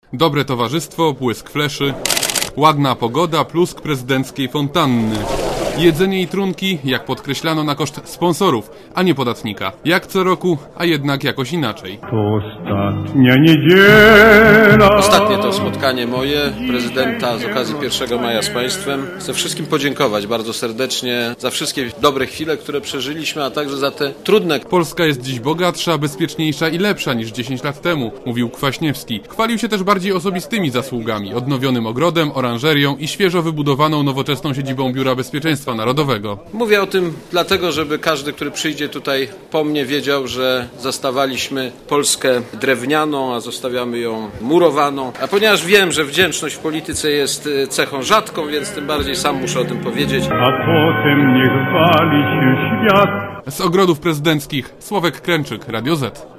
Dobre towarzystwo, błysk fleszy, ładna pogoda, plusk prezydenckiej fontanny. Jedzenie i trunki, jak podkreślano, na koszt sponsorów, a nie podatnika. Jak co roku, a jednak jakoś inaczej. To ostatnia niedziela. Ostatnie to spotkanie moje, prezydenta z okazji 1 maja z państwem. Chcę wszystkim podziękować bardzo serdecznie za wszystkie dobre chwile, które przeżyliśmy, a także za te trudne. Polska jest dziś bogatsza, bezpieczniejsza i lepsza niż 10 lat temu, mówił Kwaśniewski. Chwalił się też bardziej osobistymi zasługami, odnowionym ogrodem, oranżerią i świeżo wybudowaną nowoczesną siedzibą Biura Bezpieczeństwa Narodowego. Mówię o tym dlatego, żeby każdy, który przyjdzie tutaj po mnie, wiedział, że zastawaliśmy Polskę drewnianą, a zostawiamy ją murowaną. A ponieważ wiem, że wdzięczność w polityce jest cechą rzadką, więc tym bardziej sam muszę o tym powiedzieć. A potem niech wali się świat. Z ogrodów prezydenckich Sławek Kręczyk, Radio Z.